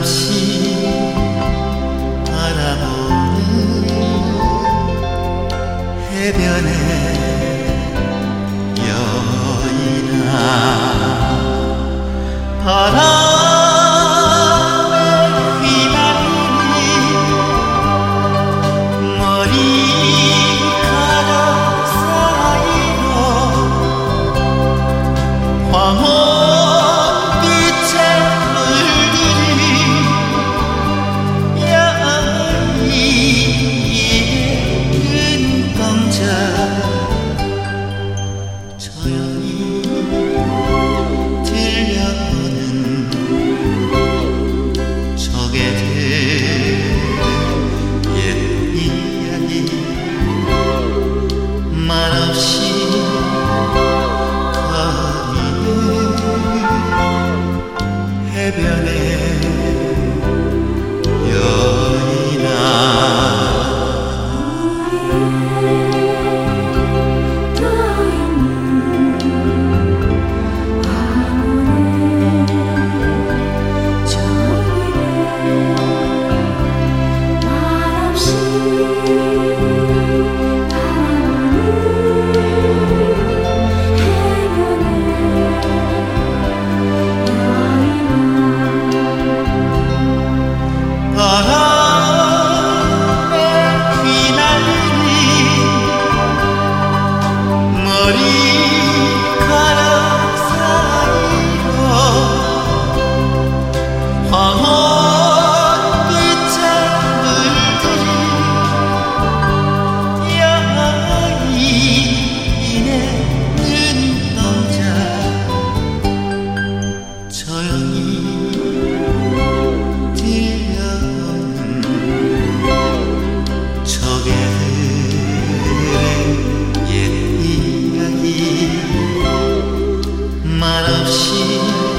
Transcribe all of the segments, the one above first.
말없이 바라보는 해변의 여인아, 바람에 휘날리는 머리카락 사이로 황혼빛의 물들이 야이의 눈동자 조용히 들려오는 조개들의 옛 이야기, 말없이 거리는 해변의 여인아. 바람에 휘날리는 머리카락 사이로 황혼빛의 물들이 야인의 눈동자 조용히 조개들의 옛 이야기, 말없이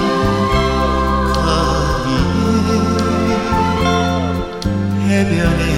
거리는 해변의